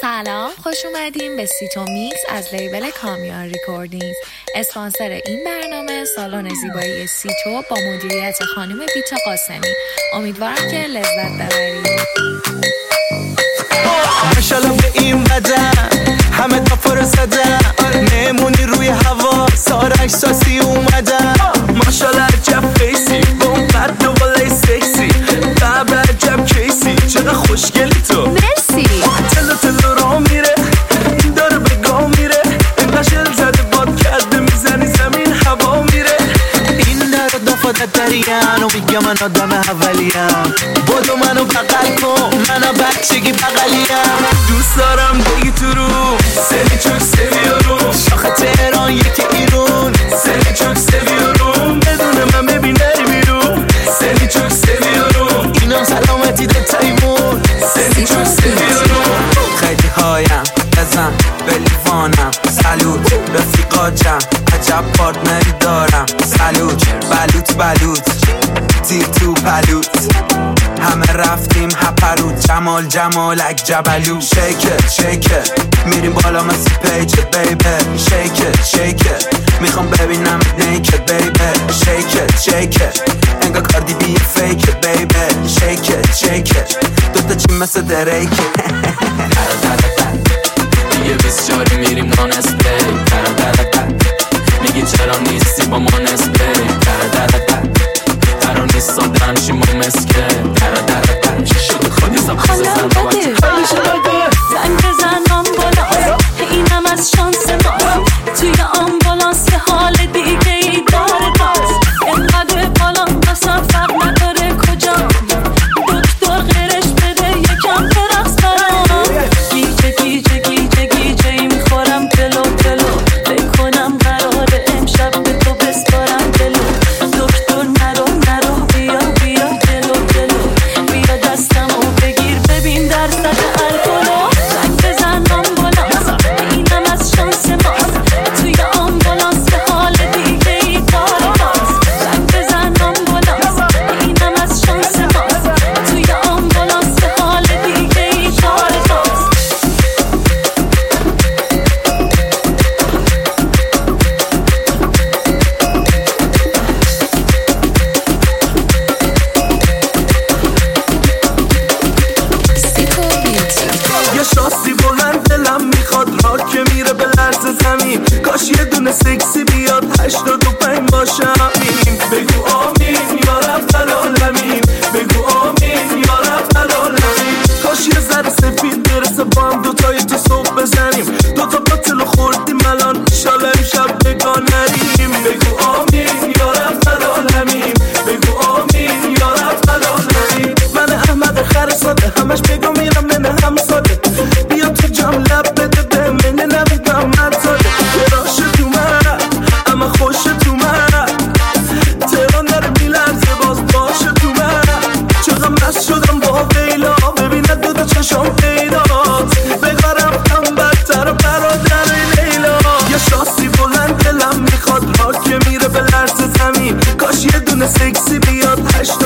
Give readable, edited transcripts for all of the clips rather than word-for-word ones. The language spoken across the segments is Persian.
سلام، خوش اومدیم به سیتو میکس از لیبل کامیان ریکوردینگز. اسپانسر این برنامه سالن زیبایی سیتو با مدیریت خانم بیتا قاسمی. امیدوارم که لذت ببرید. ماشاءالله به این بدن همه تا فرستدن، نمونی روی هوا سارک ساسی اومدن. ماشاءالله عجب فیسی با اون قد و بالای سکسی، قبل عجب کیسی چقدر خوشگلی تو. مرسی. تلو تلو را میره این داره به گاه میره، این قشل زده باد کرده میزنی زمین هوا میره. این در دفادت دریم و میگه من آدم اولیم، بودو منو بغل کن منو بچگی بغلیم. دوست دارم بگی تو رو سری چوک سویارو، شاخه تهران یکی ایرون سری چوک سویارو، بدون من ببین نری بیرون سری چوک سویارو، اینم سلامتی دو تایمون سری چوک سویارو. خیلی هایم بزن به لیوانم، سلوت رفیقا جم عجب پارتنری دارم، سلوت بلوت بلوت تیر تو پلوت، همه رفتیم هپروت جمال جمالک جبلو. شیکت شیکت میریم بالا مثل پیجت بیبه، شیکت شیکت میخوام ببینم نیکت بیبه، شیکت شیکت انگار کاردی بی فیکت بیبه، شیکت شیکت دوتا چی مثل دریکت. دیگه 24 میریم نان اسپری، میگی چرا نیستی با ما نسبری، قرار نیست سادرم شیم و مسکه، چی شده خودی سب خیزه زن رو زنگ بزن آمبولانس، اینم از شانس ماست، توی آمبولانس که حال دیگه ای داره داست، اینقدر بالان بسن فرق نداره کجا، دکتر غیرش بده یکم برقص برام. گیجه گیجه گیجه گیجه ای میخورم تلو تلو، بکنم قراره امشب به تو بسپارم دلو، دکتر نرو نرو بیا بیا دلو دلو، بیا دستمو بگیر ببین درصد الکلو. زنگ بزن آمبولانس، اینم از شانس ماست، توی آمبولانس که حال دیگه ای داره داست. زنگ بزن آمبولانس، اینم از شانس ماست، توی آمبولانس که حال دیگه ای داره داست. یه شاسی بلند دلم میخواد را که میره به لرز زمین، کاش یه دونه سکسی بیاد 85 باشم این. بگو آمین یا رب العالمین، بگو آمین یا رب العالمین. کاش یه ذره سفید برسه با هم دوتای تو صبح بزنیم، دوتا باطلو خوردیم الان انشالله امشب بگاه نریم. بگو آمین یا رب العالمین، بگو آمین یا رب العالمین. من احمد خرساده همش بگو میرم من هم ساده، بیا تو جام لب بده به من نمیدم مزاده. راش تو من اما خوش تو من، تهران داره میلرزه باز باشه تو من. چقدر مست شدم با ویلا، ببینه دو چشم پیداست، بگارم هم بدتر برادر لیلا. یه شاسی بلند دلم میخواد را که میره به لرز زمین، کاش یه دونه سکسی بیاد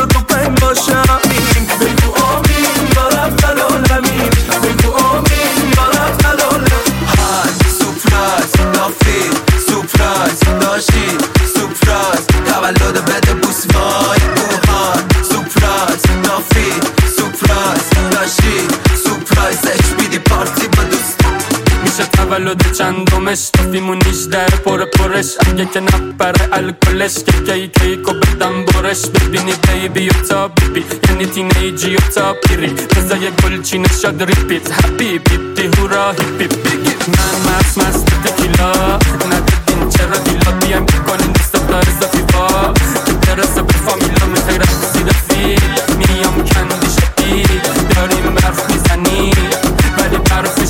85 باشم این. بگو آمین یا رب العالمین، بگو آمین یا رب العالمین. های سپرایز لافی سپرایز داشتی سپرایز تولد بده بوس وای اوهای سپرایز لافی سپرایز داشتی سپرایز اچ بیدی پارتی با دوست. میشه تولد چندمش تافیمون 18 پرش، اگه که نپره الکلش که کیکو بدم برش. ببینی بیبی و تا بیبی یعنی تینیجی و تا پیری، بزای گلچی نشاد ریپیت هپی بیبی هورا هیپی بگی. من مست تکیلا ندادین چرا دیلا، بیام بکنین دست دار زفی با که برسه به فامیلا من خیره زیر فیل. میام کندی شدید داریم برف میزنی ولی برف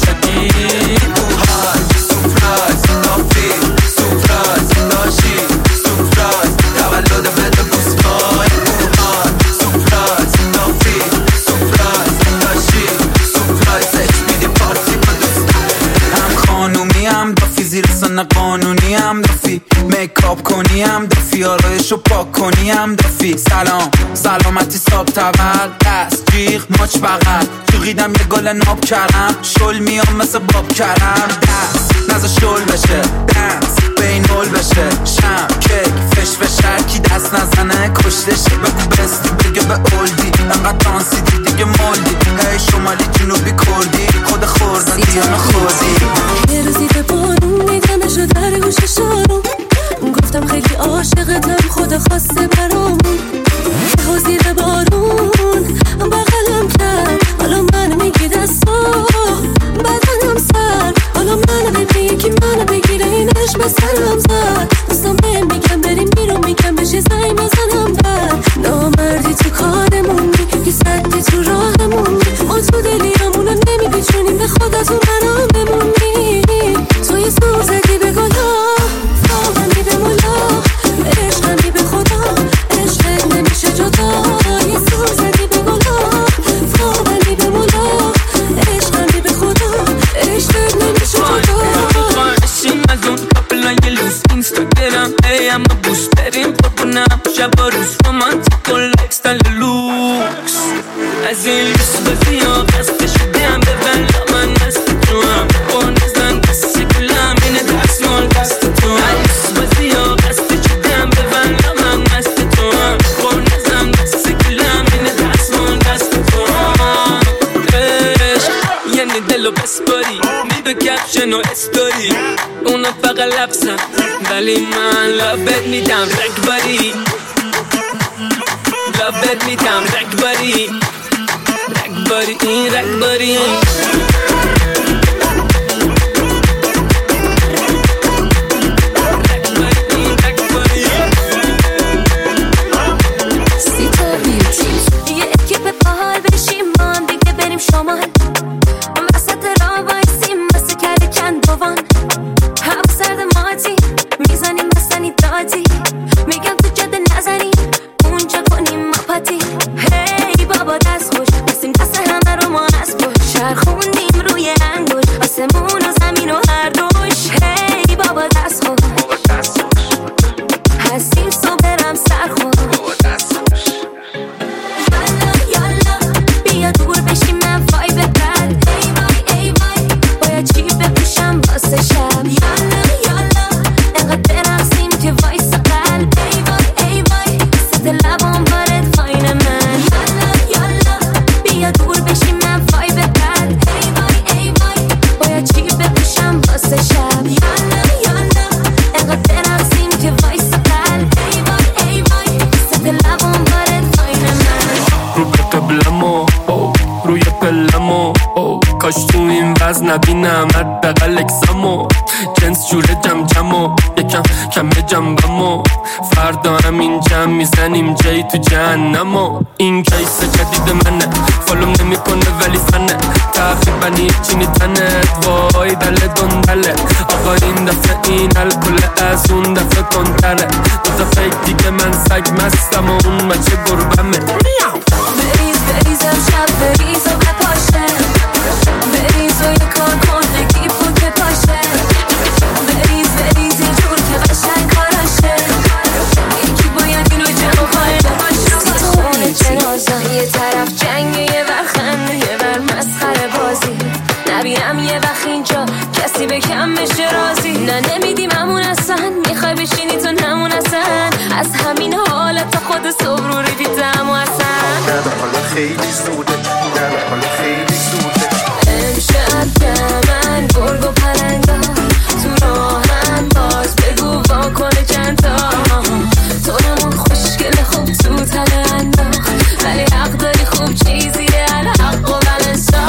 شدید. های سپرایز لافی سپرایز داشتی سپرایز تولد بده بوس وای اوهای سپرایز لافی سپرایز داشتی سپرایز اچ بیدی پارتی با دوست. هم خانومی هم دافی زیر سن قانونی هم دافی میکا چاپ کنی هم دافی، آرایشو پاک کنی هم دافی. سلام سلامتی ساب تول، دست جیغ ماچ بغل، چوغیدم یه گل ناب کردم، شل میام مثل باب کردم. دست نزا شل بشه، دنس بین هول بشه، شم کیک فش فشر کی دست نزنه کشتشه. بگو بستی بگه به اولدی، انقدر دانسی دیگه مولدی. هی شمالی جنوبی کردی، خود خوردن دیانو خوردی. یه روزی به بارون میگمشو در گوش شارون، گفتم خیلی عاشقتم خدا خواسته برامون. یه زیر بارون بغلم کرد، حالا منو میگی دستا بدنم سر، حالا منو ببینی که منو بگیره این عشق به سرم زد. دوستم بهم میگم بریم بیرون، میگم بشه زنگ بزنم در. نامردی تو کارمونی، یه سدی تو راهمونی، ما تو دلیامونو نمیپیچونیم، به خودتون برام بمونی. تو یه سور زدی به گلا، فاهمی به مولا، عشقمی به خدا، عشقت نمیشه جدا. یه سور زدی به گلا، فاهمی به مولا، عشقمی به خدا، عشقت نمیشه جدا. خواهشیم از اون کپلای لوس اینستاگرام، ای اما بوست بریم پاپونم شب و روز رومانتیک و لکستایل لوکس. از این لوس بازی ها قصد شدیم ببن من دست تو هم با نزن دست گلم اینه دست مال دست تو هم. لوس بازی ها قصد شدیم ببن من دست تو هم با نزن دست گلم اینه دست مال دست تو هم. عشق یعنی دلو بسپاری، میدو کپشن و استوری، اونا فقط لبسن ولی من لبت میدم رکباری، لبت میدم رکباری، رکباری این رکباری. یه اکیپ باحال بشیم ما هم دیگه بریم شمال، وسط راه وایسیم مثل کل کندوان. هوا سرد ماتی میزنیم بستنی دادی، میگم تو جاده نزنیم اونجا کنیم مپاتی. هی بابا دست خوش بسیم دست همه رو ما از پشت، چرخوندیم روی انگوش آسمون و زمین و هر دوش. هی بابا دست خوش هستیم صبح برم سرخون. بیا دور بشیم من وای ببر، ای وای ای وای باید چی بپوشم واسه شب. یالا انقدر برقصیم که وایس قلب، ای وای ای وای ست لبام بارد فاین من. یالا بیا دور بشیم من وای ببر، ای وای ای وای باید چی بپوشم واسه شب. یالا انقدر برقصیم که وایس قلب، ای وای ای وای ست لبام بارد فاین من. رو قبلمو روی پلمو کاش تو این وزن نبینم حداقل اکسمو. جنس جوره جم جمو یکم کمه جنبمو، فردا همین جمع میزنیم جایی تو جهنمو. این کیس جدید منه فالوم نمی کنه ولی فنه، تقریبا هیچی نیتنت وای دل دندله. آقا این دفعه این الکل از اون دفعه کنتره، دو دفعه دیگه من سگ مستم و اون مچه گربمه. بریزم شب بریز و بپاشه، بریز و یه کار کن نگی پوک پاشه. بریز یه جور که قشنگ کاراشه، یکی باید اینو جمع کنه باشه. ستاره جنازه یه طرف جنگه یه ور خنده یه ور مسخره بازی، نبینم یه وقت اینجا کسی به کم بشه راضی. نه نمیدیم همون اصلا، میخوای بشینی تو نمون اصلا، از همین حالت تا خود صبح رو ریدیدم و اصلا حالا خیلی زوده، حالا خیلی زوده. امشب من گرگ و پرنگا تو راهم باز بگو واکنه چندتا. تو نمون خوشگل خوب تو تله انداخت، ولی حق داری خوب چیزیه الحق و بلنسا.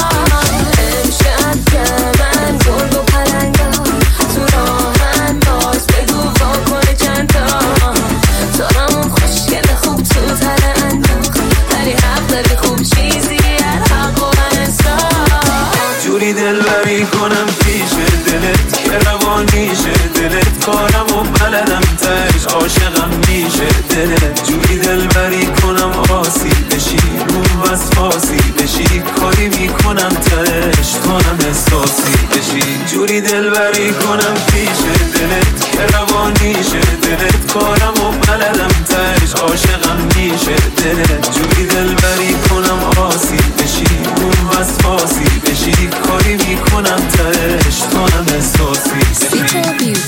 امشب من گرگ و پرنگا تو راهم باز بگو واکنه چندتا. تو نمون خوشگل خوب تو تله انداخت، ولی حق داری خوب چیزیه الحق و بلنسا. جوری دلبری کنم پیش دلت که روانیشه دلت، کارم و بلدم تش عاشقم میشه دلت. جوری دلبری کنم آسی بشی رو بس فاسی بشی، کاری میکنم تش تهش تو هم احساسی بشی، جوری دلبری کنم پیش دلت که روانیشه دلت، کارم و بلدم تهش عاشقم میشه دلت، جوری دلبری کنم آسی بشی، اون وسواسی بشی، کاری میکنم تهش تو هم احساسی بشی.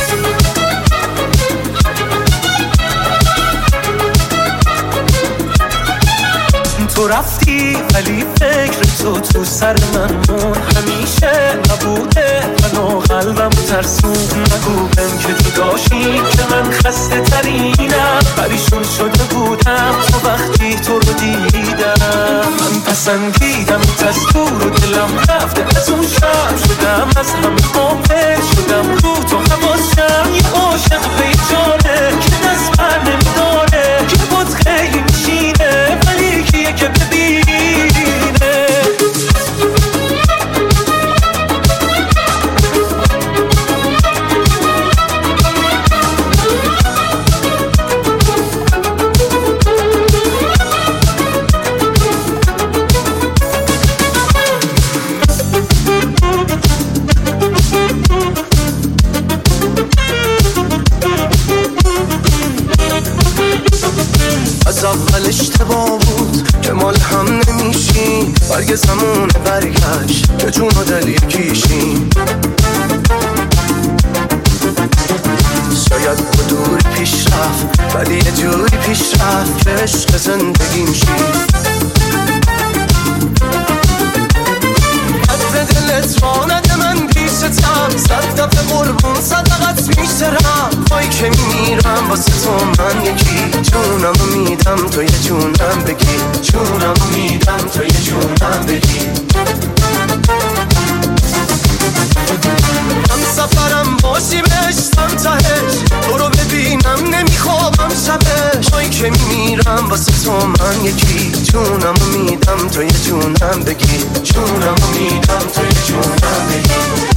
تو رفتی ولی فکر تو سر من مون، همیشه نبوده منو قلبم ترسون، نگو بهم که تو داشتی که من خسته ترینم، پریشون شده بودم تو وقتی تو رو دیدم، من پسندیدم از دور و دلم رفته از اون شب، شدم از همه قافل شدم رو تو حواسم، یه عاشق بیجانه که دست بر نمیداره که بود خیلی میشینه ولی کیه که ببینه. از اول اشتباه بود که مال هم نمیشیم، برگ زمون برگشت که جون و دل یکیشیم، شاید با دوری پیش رفت ولی یه جوری پیش رفت که عشق زندگیم شید، قدر دلت رانده من پیشتم، صد دفعه قربون صدقت میشترم، پایی که میمیرم واسه تو من یکی، جونمو میدم تو یه جونم بگی، جونمو میدم تو یه جونم بگی. من سفرم باشی بهشتم تهش، تو رو ببینم نمیخوابم شبش، پایی که میمیرم واسه تو من یکی، جونمو میدم تو یه جونم بگی، جونمو میدم تو یه جونم بگی.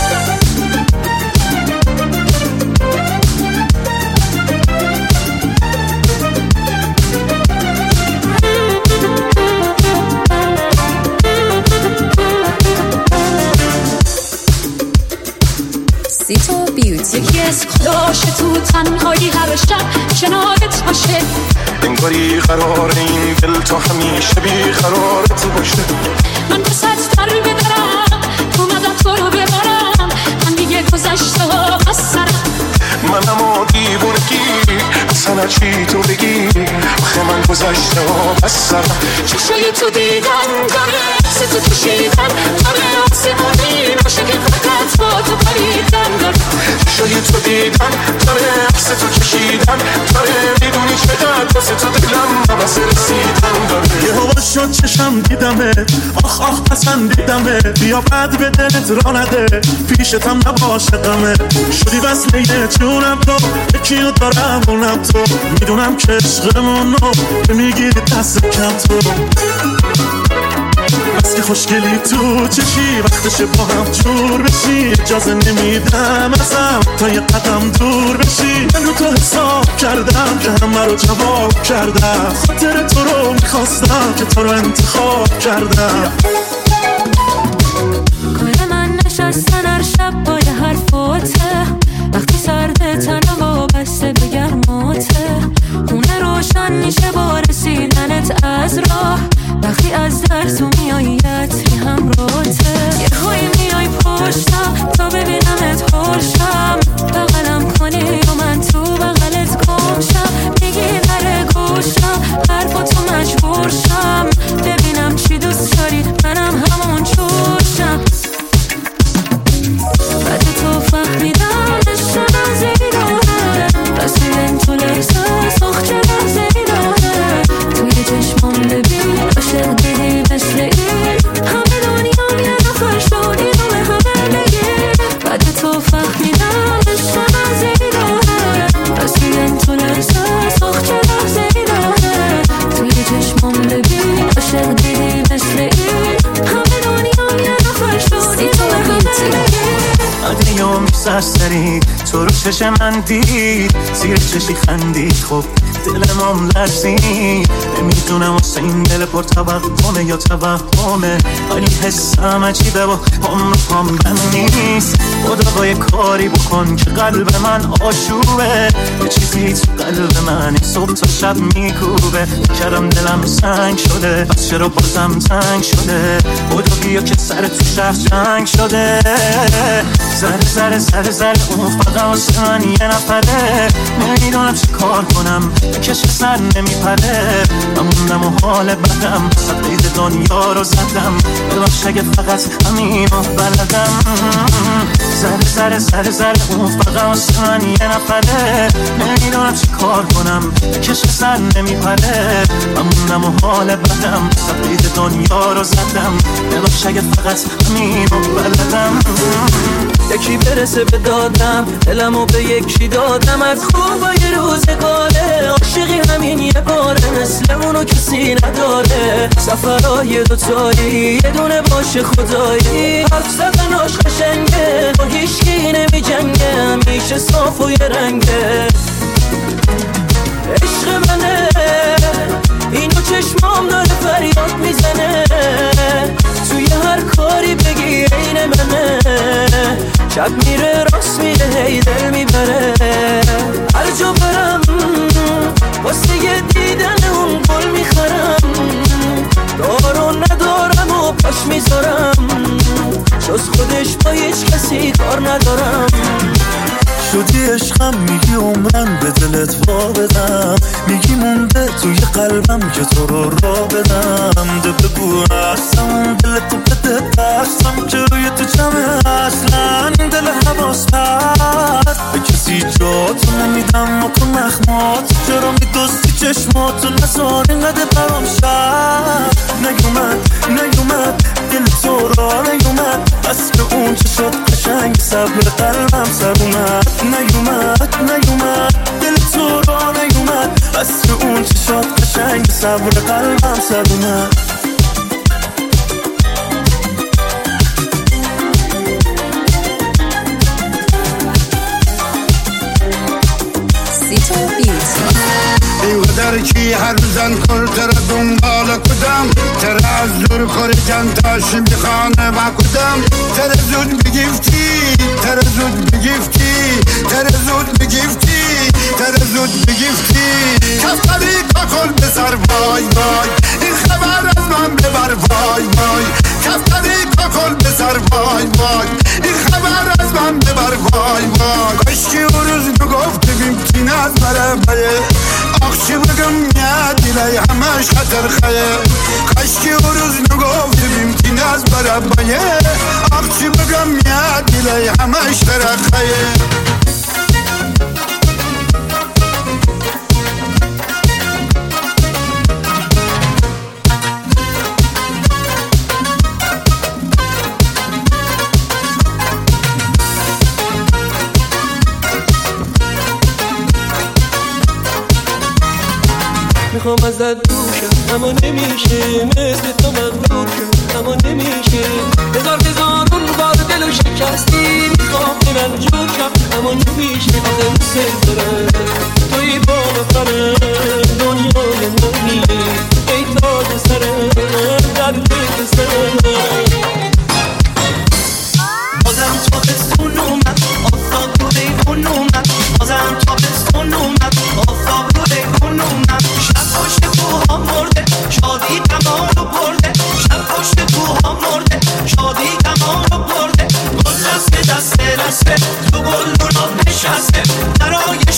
یکی از خداشه تو تنهایی هر شب کنارت باشه، انگاری قراره این دل تو همیشه بیقرارت باشه، من پست تر بدارم اومدم تو رو ببرم، من دیگه گذشته ها از سرم، منم و دیوونگی اصلا چی تو بگی، آخه من گذشته ها از سرم، چشای تو دیدن داره سی تو کشیدن داره، آسمانی باشه که فقط با تو پریدن داره، چشای تو دیدن داره عکس تو کشیدن داره، میدونی چقدر واسه تو دلم واسه رسیدن داره، یه هوا شد چشم دیدمت، آخ آخ پسندیدمت، بیا بعد به دلت را نده پیشتم نباشه غمه، شدی وصله جونم تو یکیو دارم اونم تو، میدونم که عشقمونو که میگیری دست کم تو، بس که خوشگلی تو چشی وقتشه با هم جور بشی، اجازه نمیدم ازم تا یه قدم دور بشی، من رو تو حساب کردم که همه رو جواب کردم، خاطر تو رو میخواستم که تو رو انتخاب کردم، کار من نشستن هر شب با یه حرفاته، وقتی سرده تنم وابسته به گرماته، خونه روشن میشه با رسیدنت از راه، وقتی از در تو میایی عطری همراته، یه هایی میای پشتم تا ببینمت پرشم، بغلم کنی و من تو بغلت گمشم، میگی نره گوشم حرفا تو مجبور شم، ببینم چی دوست داری منم همون جوشم، بعد تو فهمیدم عشق نزدی داره، رسیدن تو لحظه سخت نزدی داره، توی چشمام ببین عاشق دیدی مثل این، همه دنیا یه نفر شد اینو به همه بگی، بعد تو فهمیدم عشق نزدی داره، رسیدن تو لحظه سخت نزدی داره، توی چشمام ببین عاشق دیدی مثل این، همه دنیا یه نفر شد اینو به همه بگی. عدیام سرسری تو رو چشم من دید، زیر چشی خندید، خب دلمم لرزید. نمیدونم واسه این دل پر توقمه یا توهمه، ولی حسم عجیبه و پام بند نیست. خدا با یه کاری بکن که قلب من آشوبه، یه چیزی تو قلب من صبح تا شب میکوبه. کردم دلم سنگ شده، پس چرا بازم تنگ شده؟ خدا بیا که سر تو شهر جنگ شده. زره زره زره اون فقط واسه من یه نفره. نمیدونم چه کار کنم کش سر نمیپره. نموندم و حال بدم صد قید دنیا رو زدم. ببخش اگه فقط همین رو بلدم. زره زره زره زره اون فقط واسه من یه نفره. نمیدونم چه کار کنم کش سر نمیپره. نموندم و حال بدم صد قید دنیا رو زدم. ببخش اگه فقط همین رو بلدم. یکی برسه به دادم، دلمو به یکی دادم. از خوبای روزگاره عاشقی همین یه باره، مثل اونو کسی نداره. سفرهای دوتایی یه دونه باشه خدایی. حرف زدناش قشنگه، با هیچکی نمی جنگه، همیشه صاف و یه رنگه. عشق منه اینو چشمام داره فریاد میزنه. توی هر کاری بگی این منه. شب میره راست میره هی دل میبره. هر جا برم واسه یه دیدن اون گل میخرم. دارو ندارم و پاش میذارم، جز خودش با هیچ کسی کار ندارم. شدی عشقم میگی عمرم به دلت وا بدم. میگی مونده توی قلبم که تو رو را بدم. ده بگو هستم دلتو بده دستم که روی تو جمعه اصلا دل حواس پرد. به کسی جاتو نمیدم و تو نخمات. چرا میدستی چشماتو نزار اینقدر برام شد. نیومد دل تو را نیومد. بس به اون چه شد قشنگ صبر قلبم سر اومد. نیومد دل تو را نیومد. بس به اون چه شد قشنگ صبر قلبم سر اومد. درکی هر زن کل تر دنبال کدم. تر از دور خورجن تاش میخانه و کدم. تر زود بگیفتی تر زود بگیفتی تر زود بگیفتی تر زود بگیفتی. کفتری کاکل بسر وای وای. این خبر از من ببر وای وای. کفتری کاکل بسر وای وای. این خبر از من ببر وای وای. کاشکی اون روز بگفت بیمتین از برابره. آخشی بگم میادیلی همش خطر خیه. کاشکی اون روز نگفت بیمتین از برابره. آخشی بگم میادیلی همش خطر خیه. میخوام ازت دوشم اما نمیشه. مثل تو مغلوبشم اما نمیشه. هزارون بار دلو شکستی. میخوام که من جوشم اما نمیشه. آخه دوست دارم توی بام فرم دنیای منی. ای تاج سرم در دل سرم. بازم تابستون اومد آفتاب رو دیوون اومد. بازم تابستون اومد آفتاب رو دیوون اومد. شب پشت کوها مرده شادی تمام رو برده. شب پشت کوها مرده شادی تمام رو برده. گل دسته دسته دسته تو گل دونات نشسته. برای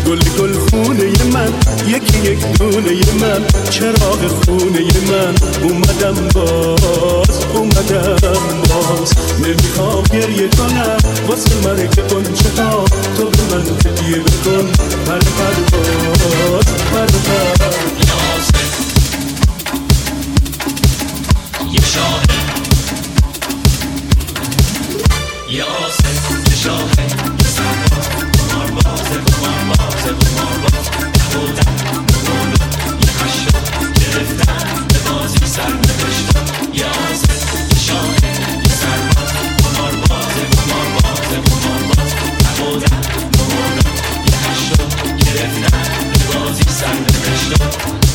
گل گل خونه من، یکی یک دونه من، چراغ خونه من. اومدم باز نمیخوام گریه کنم واسه مرگ قنچه ها، تو به من هدیه بکن پر پرواز یه شاهد یه آسد یه شاهد یه سرباز قمارباز نبودم یه خشم گرفتم به بازی سر نوشتم. یه آسد یه شاهد یه سرباز قمارباز نبودم یه خشم گرفتم به بازی سر نوشتم.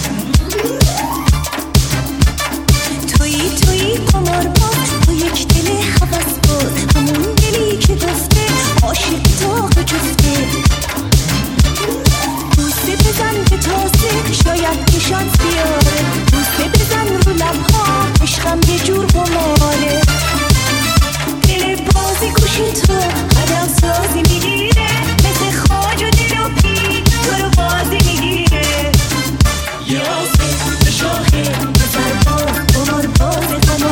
تویی قمارباز، تو یک دل هوسباز، همون دلی که گفته عاشق تو جفته. بوسه بزن که تازه شاید که شانس بیاره، بوسه بزن رو لبها عشقم یه جور قماره. دل بازی گوشی تو قدم سازی میگیره، مثل خاج و دل و پی تو رو بازی میگیره. یه آسد یه شاهد یه سرباز قمارباز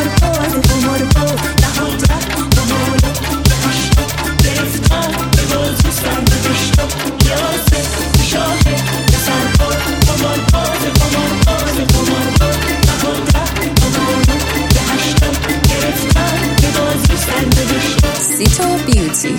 نهادم قماره. یه خشم گرفتم به بازی سر نوشتم. یه آسد یه شاهد یه سرباز قمارباز نهادم قماره. یه خشم گرفتم به بازی سر نوشتم. سیتو بیوتی.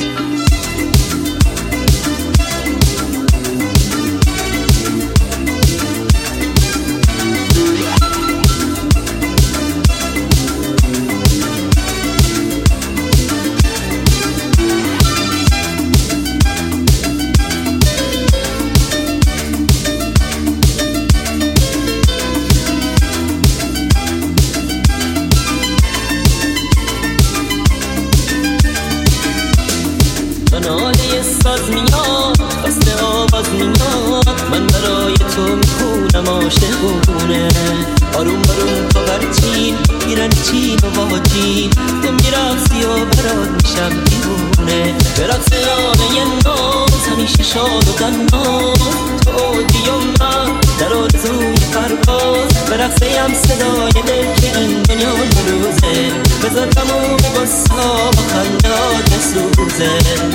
ساز میاد خسته آواز میاد، من برای تو میخونم عاشقونه. آروم آروم تو برچین میرن چین و واجین، تو میرقصی و برات میشم دیوونه. برقص آنه ناز همیشه شاد و دناز، تو دیو من در آرزوی پرواز. برقصیم صدای دل که این دنیا روزه، بذار تموم بسا با خندات بسوزه.